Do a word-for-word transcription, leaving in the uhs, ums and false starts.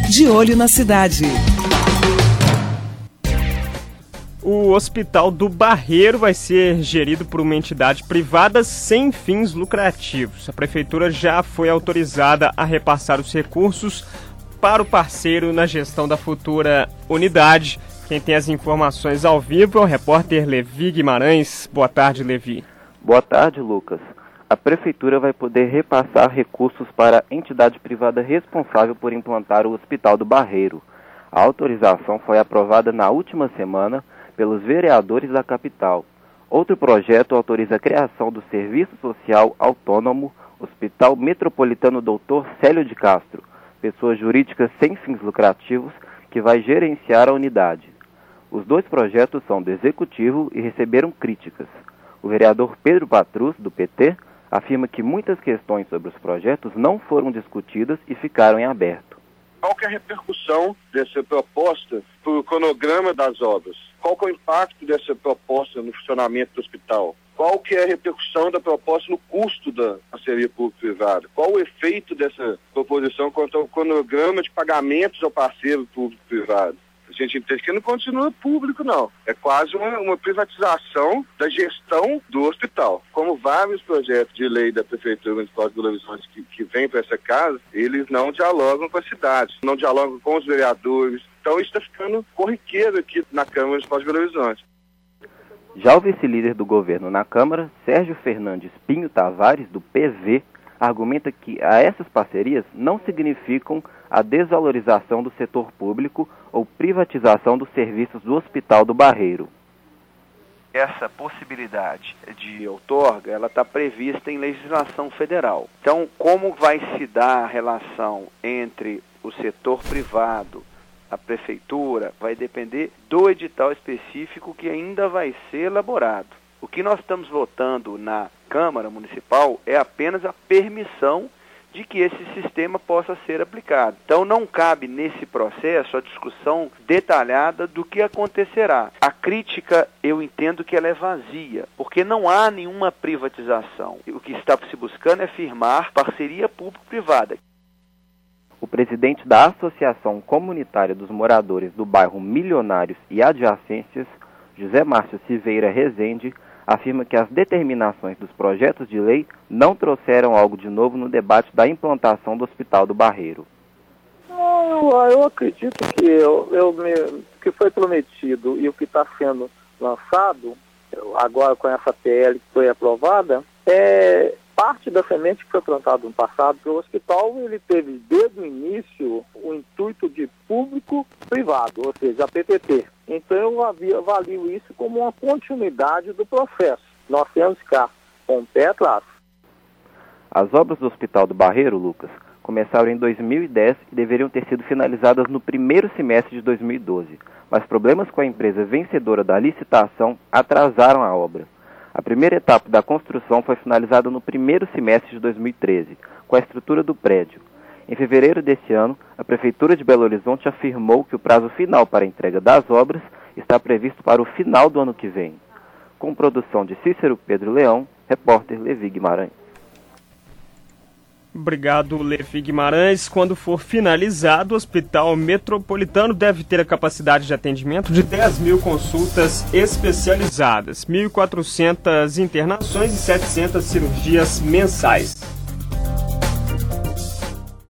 De Olho na Cidade. O Hospital do Barreiro vai ser gerido por uma entidade privada sem fins lucrativos. A prefeitura já foi autorizada a repassar os recursos para o parceiro na gestão da futura unidade. Quem tem as informações ao vivo é o repórter Levi Guimarães. Boa tarde, Levi. Boa tarde, Lucas. A prefeitura vai poder repassar recursos para a entidade privada responsável por implantar o Hospital do Barreiro. A autorização foi aprovada na última semana pelos vereadores da capital. Outro projeto autoriza a criação do Serviço Social Autônomo Hospital Metropolitano doutor Célio de Castro, pessoa jurídica sem fins lucrativos que vai gerenciar a unidade. Os dois projetos são do Executivo e receberam críticas. O vereador Pedro Patrus, do P T, afirma que muitas questões sobre os projetos não foram discutidas e ficaram em aberto. Qual que é a repercussão dessa proposta para o cronograma das obras? Qual que é o impacto dessa proposta no funcionamento do hospital? Qual que é a repercussão da proposta no custo da parceria público-privada? Qual o efeito dessa proposição quanto ao cronograma de pagamentos ao parceiro público-privado? A gente entende que não continua público, não. É quase uma, uma privatização da gestão do hospital. Como vários projetos de lei da Prefeitura Municipal de Belo Horizonte que, que vêm para essa casa, eles não dialogam com a cidade, não dialogam com os vereadores. Então isso está ficando corriqueiro aqui na Câmara Municipal de Belo Horizonte. Já o vice-líder do governo na Câmara, Sérgio Fernandes Pinho Tavares, do P V, argumenta que a essas parcerias não significam a desvalorização do setor público ou privatização dos serviços do Hospital do Barreiro. Essa possibilidade de outorga, ela está prevista em legislação federal. Então, como vai se dar a relação entre o setor privado, a prefeitura, vai depender do edital específico que ainda vai ser elaborado. O que nós estamos votando na Câmara Municipal é apenas a permissão de que esse sistema possa ser aplicado. Então não cabe nesse processo a discussão detalhada do que acontecerá. A crítica, eu entendo que ela é vazia, porque não há nenhuma privatização. O que está se buscando é firmar parceria público-privada. O presidente da Associação Comunitária dos Moradores do Bairro Milionários e Adjacências, José Márcio Silveira Rezende, afirma que as determinações dos projetos de lei não trouxeram algo de novo no debate da implantação do Hospital do Barreiro. Não, eu acredito que eu, eu me, que foi prometido e o que está sendo lançado, agora com essa P L que foi aprovada, é parte da semente que foi plantada no passado, porque o hospital ele teve desde o início o intuito de público-privado, ou seja, a P P P. Então eu avalio isso como uma continuidade do processo. Nós temos que ficar com o pé atrás. As obras do Hospital do Barreiro, Lucas, começaram em dois mil e dez e deveriam ter sido finalizadas no primeiro semestre de dois mil e doze, mas problemas com a empresa vencedora da licitação atrasaram a obra. A primeira etapa da construção foi finalizada no primeiro semestre de dois mil e treze, com a estrutura do prédio. Em fevereiro deste ano, a Prefeitura de Belo Horizonte afirmou que o prazo final para a entrega das obras está previsto para o final do ano que vem. Com produção de Cícero Pedro Leão, repórter Levi Guimarães. Obrigado, Levi Guimarães. Quando for finalizado, o Hospital Metropolitano deve ter a capacidade de atendimento de dez mil consultas especializadas, mil e quatrocentas internações e setecentas cirurgias mensais.